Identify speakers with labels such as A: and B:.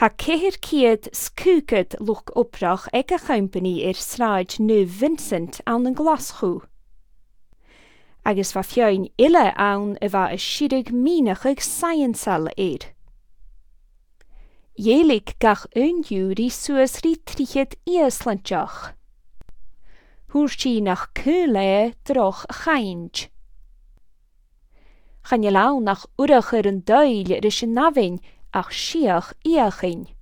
A: Ha ceir ciad scúcad luch oprach ag a champani sráid nu Vincent an glaschú. Agus va fioin ille an va a sirig mínachig sciensal Jélig gach júri suas rí trichid ieslantjach. Húr si nach cúle droch chainj. Chan je lau nach urach an dail ris navin ach siach iachin.